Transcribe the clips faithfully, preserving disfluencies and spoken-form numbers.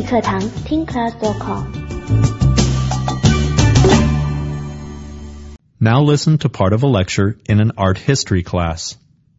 英语课堂 听 class dot com。 Now listen to part of a lecture in an art history class.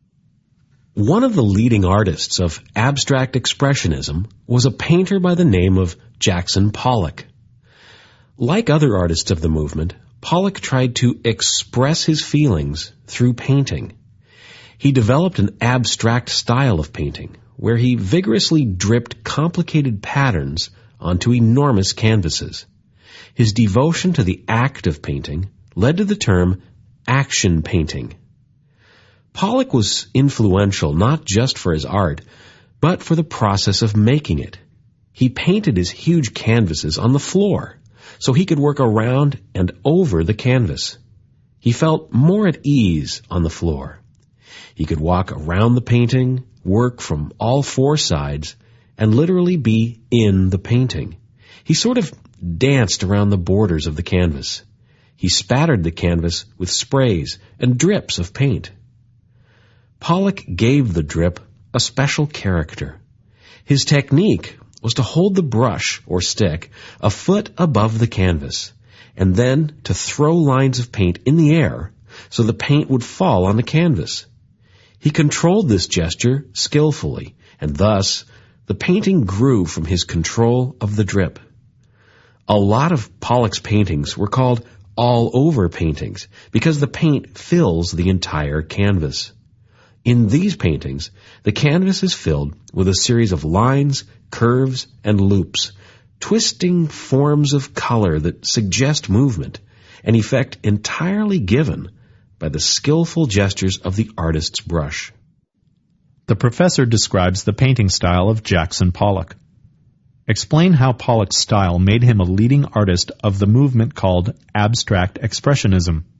One of the leading artists of abstract expressionism was a painter by the name of Jackson Pollock. Like other artists of the movement, Pollock tried to express his feelings through painting. He developed an abstract style of painting, where he vigorously dripped complicated patterns onto enormous canvases. His devotion to the act of painting led to the term action painting. Pollock was influential not just for his art, but for the process of making it. He painted his huge canvases on the floor, so he could work around and over the canvas. He felt more at ease on the floor. He could walk around the painting, work from all four sides, and literally be in the painting. He sort of danced around the borders of the canvas. He spattered the canvas with sprays and drips of paint. Pollock gave the drip a special character. His technique was to hold the brush or stick a foot above the canvas, and then to throw lines of paint in the air so the paint would fall on the canvas. He controlled this gesture skillfully, and thus the painting grew from his control of the drip. A lot of Pollock's paintings were called all-over paintings because the paint fills the entire canvas. In these paintings, the canvas is filled with a series of lines, curves, and loops, twisting forms of color that suggest movement, an effect entirely given by the skillful gestures of the artist's brush. The professor describes the painting style of Jackson Pollock. Explain how Pollock's style made him a leading artist of the movement called abstract expressionism.